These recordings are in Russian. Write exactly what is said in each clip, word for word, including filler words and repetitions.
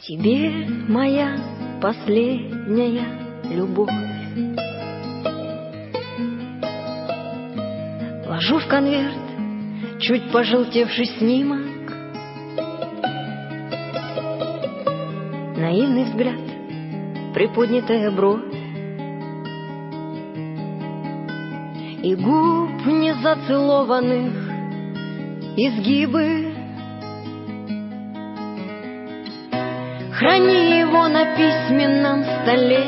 Тебе моя последняя любовь ложу в конверт чуть пожелтевший снимок, наивный взгляд, приподнятая бровь и губ незацелованных изгибы. Храни его на письменном столе,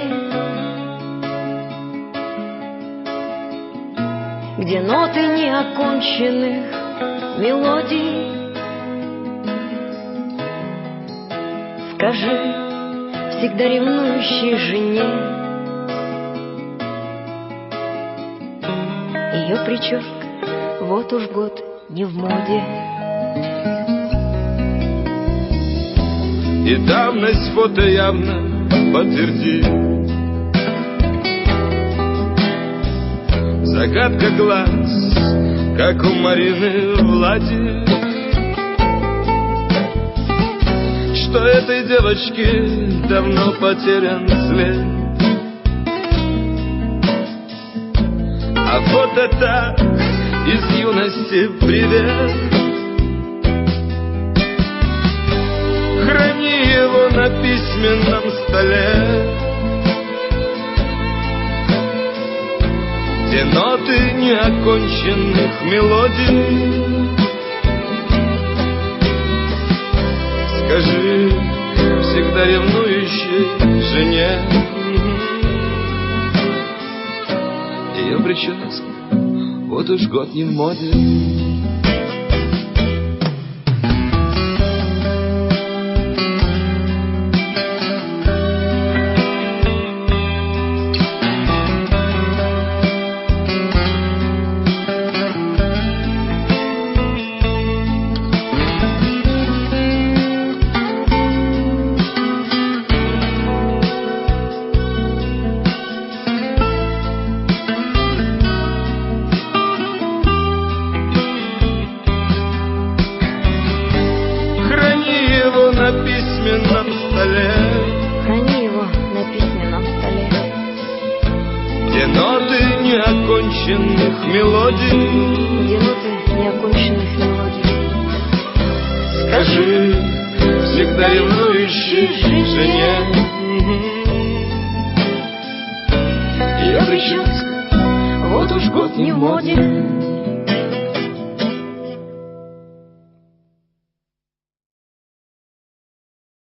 где ноты неоконченных мелодий. Скажи всегда ревнующей жене, ее прическа вот уж год не в моде. И давность фото явно подтвердит. Загадка глаз, как у Марины Влади, что этой девочке давно потерян след. А фото так из юности привет. Храни его на письменном столе, где ноты неоконченных мелодий. Скажи всегда ревнующей жене, ее прическа вот уж год не в моде. На письменном столе, храни его на письменном столе, где ноты неоконченных мелодий, где ноты неоконченных мелодий. Скажи всегда ревнующей жене, ее прическа вот уж год не в моде.